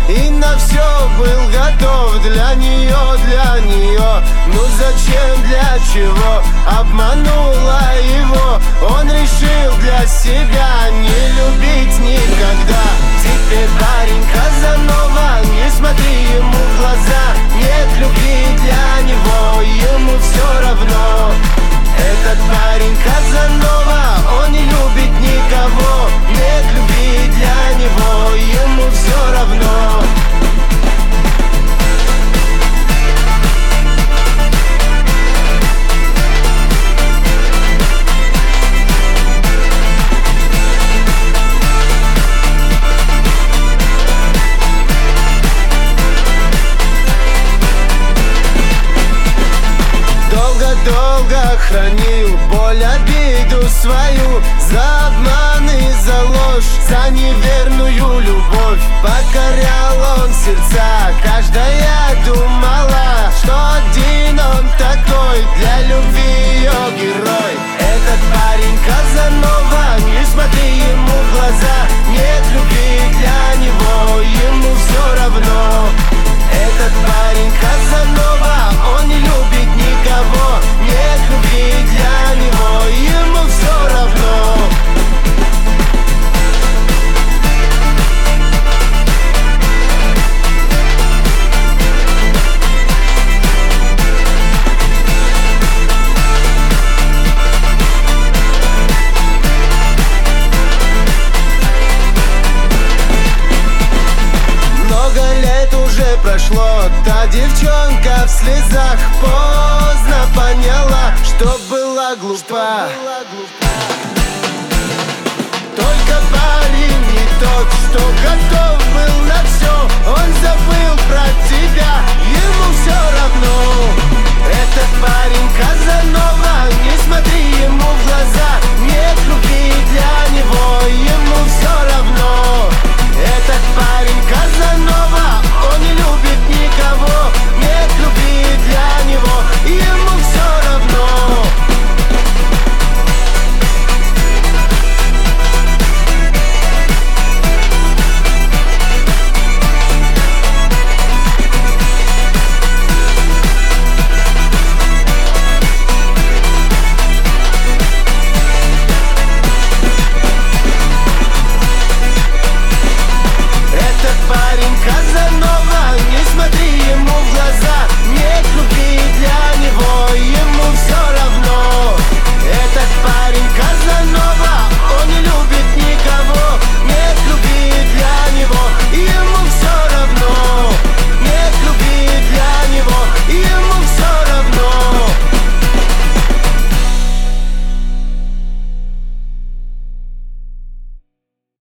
и на все был готов для нее, для нее. Ну зачем, для чего обманула его? Он решил для себя не любить никогда. Теперь парень Казанова, не смотри ему в глаза. Нет любви для него, ему все равно. Этот парень Казанова, он не любит никого. Нет любви для него, ему все равно. Долго хранил боль, обиду свою, за обман и за ложь, за неверную любовь. Покорял он сердца, каждая думала, что один он такой, для любви ее герой. Этот парень Казанова, не смотри ему в глаза. Нет любви для него, ему все равно. Этот парень Казанова, он не любит никого. Нет любви для него, ему все равно. Много лет уже прошло, та девчонка в слезах поздно поняла, что была глупа.